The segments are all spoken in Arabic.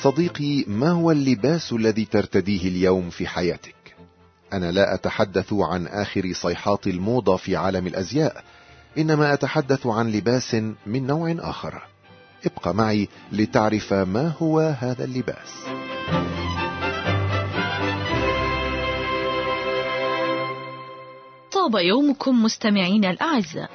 صديقي، ما هو اللباس الذي ترتديه اليوم في حياتك؟ أنا لا أتحدث عن آخر صيحات الموضة في عالم الأزياء، إنما أتحدث عن لباس من نوع آخر. ابقى معي لتعرف ما هو هذا اللباس. طاب يومكم مستمعين الأعزاء.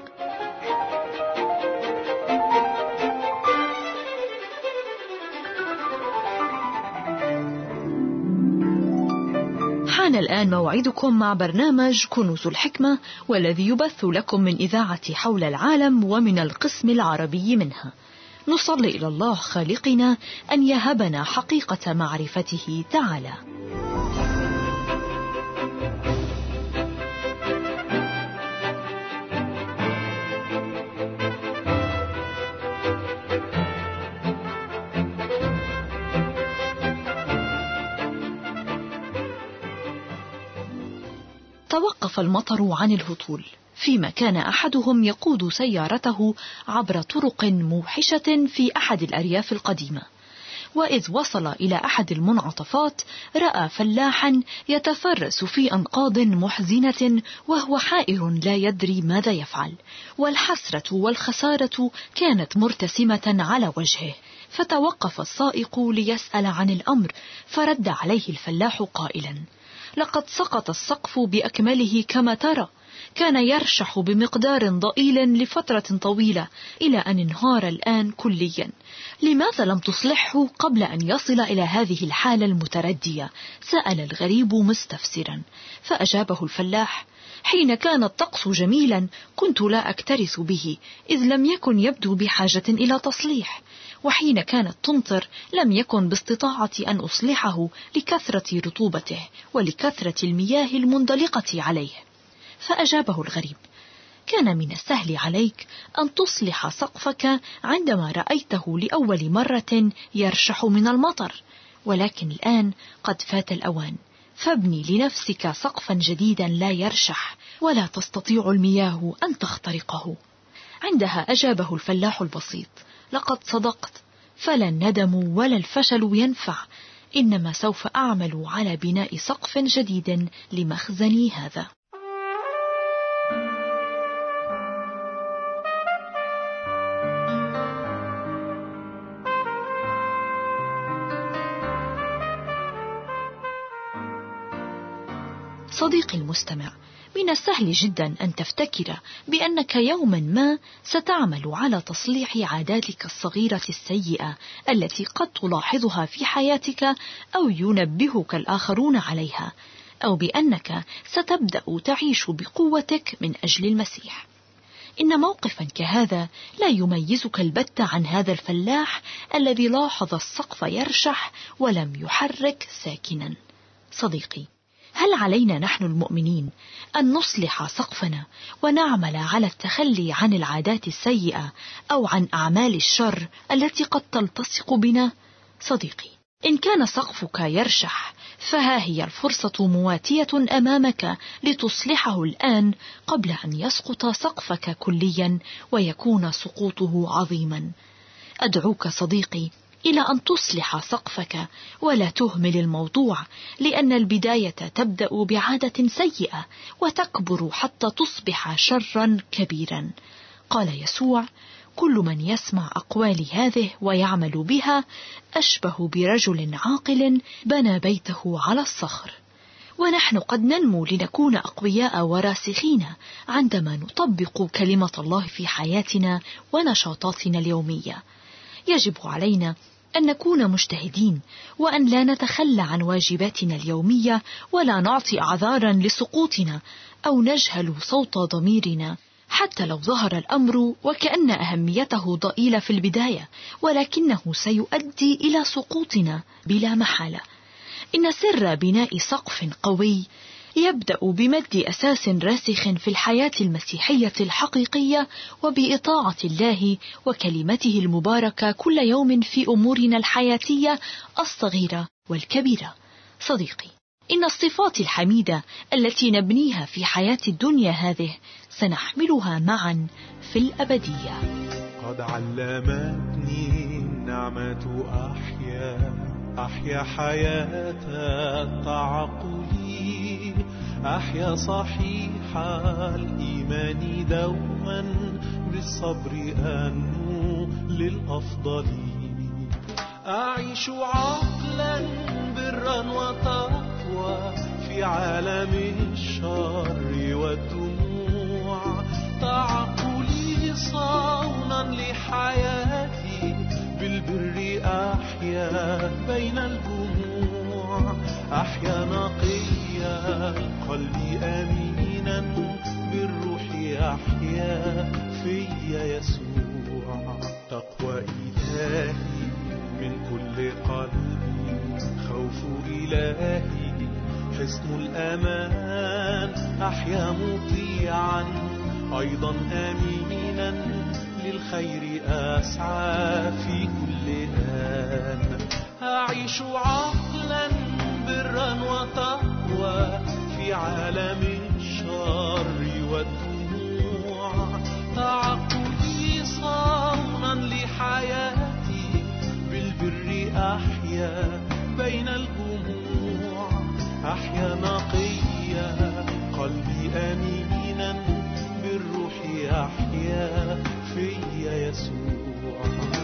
حان الآن موعدكم مع برنامج كنوز الحكمة، والذي يبث لكم من إذاعة حول العالم ومن القسم العربي منها. نصلي إلى الله خالقنا أن يهبنا حقيقة معرفته تعالى. توقف المطر عن الهطول، فيما كان أحدهم يقود سيارته عبر طرق موحشة في أحد الأرياف القديمة. وإذ وصل إلى أحد المنعطفات، رأى فلاحا يتفرس في أنقاض محزنة وهو حائر لا يدري ماذا يفعل، والحسرة والخسارة كانت مرتسمة على وجهه. فتوقف السائق ليسأل عن الأمر، فرد عليه الفلاح قائلا: لقد سقط السقف بأكمله كما ترى، كان يرشح بمقدار ضئيل لفترة طويلة إلى أن انهار الآن كليا. لماذا لم تصلحه قبل أن يصل إلى هذه الحالة المتردية؟ سأل الغريب مستفسرا. فأجابه الفلاح: حين كان الطقس جميلا كنت لا أكترث به، إذ لم يكن يبدو بحاجة إلى تصليح، وحين كانت تمطر لم يكن باستطاعتي أن أصلحه لكثرة رطوبته ولكثرة المياه المندلقة عليه. فأجابه الغريب: كان من السهل عليك أن تصلح سقفك عندما رأيته لأول مرة يرشح من المطر، ولكن الآن قد فات الأوان، فابني لنفسك سقفا جديدا لا يرشح ولا تستطيع المياه أن تخترقه. عندها أجابه الفلاح البسيط: لقد صدقت، فلا الندم ولا الفشل ينفع، إنما سوف أعمل على بناء سقف جديد لمخزني هذا. صديقي المستمع، من السهل جدا أن تفتكر بأنك يوما ما ستعمل على تصليح عاداتك الصغيرة السيئة التي قد تلاحظها في حياتك أو ينبهك الآخرون عليها، أو بأنك ستبدأ تعيش بقوتك من أجل المسيح. إن موقفا كهذا لا يميزك البتة عن هذا الفلاح الذي لاحظ السقف يرشح ولم يحرك ساكنا. صديقي، هل علينا نحن المؤمنين أن نصلح سقفنا ونعمل على التخلي عن العادات السيئة أو عن أعمال الشر التي قد تلتصق بنا؟ صديقي، إن كان سقفك يرشح فها هي الفرصة مواتية أمامك لتصلحه الآن قبل أن يسقط سقفك كليا ويكون سقوطه عظيما. أدعوك صديقي إلى أن تصلح سقفك ولا تهمل الموضوع، لأن البداية تبدأ بعادة سيئة وتكبر حتى تصبح شرا كبيرا. قال يسوع: كل من يسمع أقوالي هذه ويعمل بها أشبه برجل عاقل بنى بيته على الصخر. ونحن قد ننمو لنكون أقوياء وراسخين عندما نطبق كلمة الله في حياتنا ونشاطاتنا اليومية. يجب علينا أن نكون مجتهدين، وأن لا نتخلى عن واجباتنا اليومية، ولا نعطي أعذارا لسقوطنا أو نجهل صوت ضميرنا، حتى لو ظهر الأمر وكأن أهميته ضئيلة في البداية، ولكنه سيؤدي إلى سقوطنا بلا محالة. إن سر بناء سقف قوي يبدأ بمد أساس راسخ في الحياة المسيحية الحقيقية، وبإطاعة الله وكلمته المباركة كل يوم في أمورنا الحياتية الصغيرة والكبيرة. صديقي، إن الصفات الحميدة التي نبنيها في حياة الدنيا هذه سنحملها معا في الأبدية. قد علمتني النعمة أحيا أحيا حياة التعقل، أحيا صحيح الإيمان دوما، بالصبر أنمو للأفضل. أعيش عقلا برا وتقوى في عالم الشر والدموع، تعقلي صونا لحياتي، بالبر أحيا بين الجموع. أحيا نقيا القلب أمينا، بالروح أحيا في يسوع. تقوى إلهي من كل قلبي، خوف إلهي حصن الأمان. أحيا مطيعا أيضا أمينا، للخير أسعى في كل آن. أعيش عقلا برا وتقوى في عالم الشر والدموع، تعقلي صونا لحياتي، بالبر أحيا بين الجموع. أحيا نقيا قلبي أمينا، بالروح أحيا في يسوع.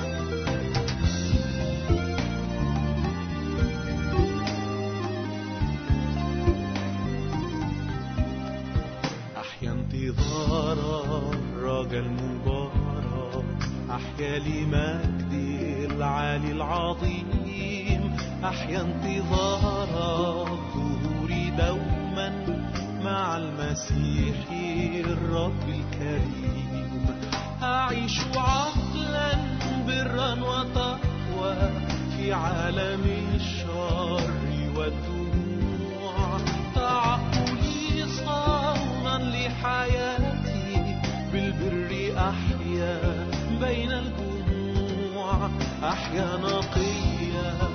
أحيا انتظار الرجا المبارك، أحيا لمجد العالي العظيم. أحيا انتظار الظهور دوما مع المسيح الرب الكريم. أعيش عقلا برا وتقوى في عالم الشر والدموع، تعقلي صونا لحياتي، بالبر أحيا بين الجموع. أحيا نقيا